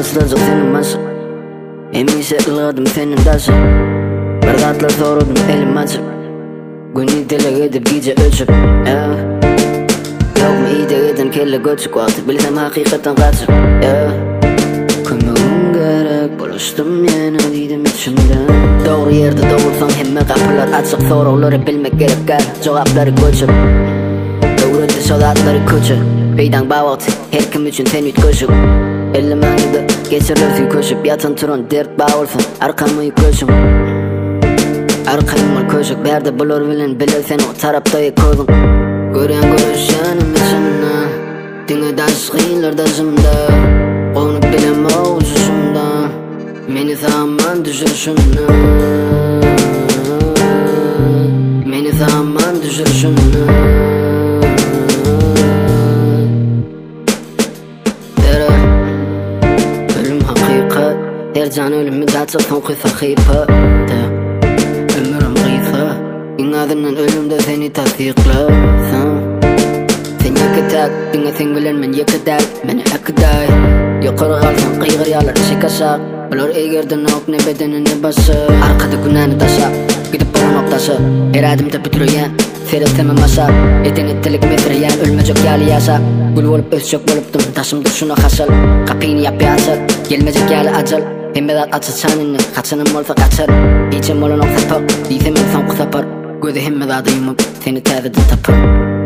Asılacak senin masın Emise ılgadım senin taşı Bardatlar sorudum elim açıp Günü dile edip gece ölçüp Yok mu iyi de edin kelle göçük vakti Bilsem hakikaten kaçıp Kömürüm gerek buluştum yine dedim içimde Doğru yerde doğursan hemme kapılar açık soruları bilmek gerek gel Cevapları göçüp Doğru sodatları köçü Beydan bağıtı her kim için sen ütköşüp Ellemanıda geçirir köşüp Yatın turun dert bağılsın arkamı köşüm Arkayım ol köşük berde bulur bilin bilir sen o tarafta yıkıldın Gören görüşenim içimde Dine daşkıylar daşımda Onu bilem oğuzuşumda Meni zaman düşürüşümde Meni zaman düşürüşümde Ölüm hakikat Her can ölümü daçık son kıysa khaypa Ömürüm gıysa İnadından ölümde seni tasdikla Sen yakıtak Dine sen bilen men yakıtak Meni akıday Yukarı kalsan kıygır yalar şikaşak Olur eğerden ok ne bedeni ne bası Arkada günahını taşak Gidip bana noktaşı Her adımda bütürüyen Fereteme maşak Eden ettilik metreyen Ölmecek yali yaşak Gül olup özçök boluptum Taşımdır şuna kaşal Kapıyını yapı açıl Gelmecek yali acıl Hemmedat açıl çanını Kaçınım olsa kaçar İçim olun ok sapar Diysem insan kusapar Gözü hemmedadı yumup Seni tezidi tapır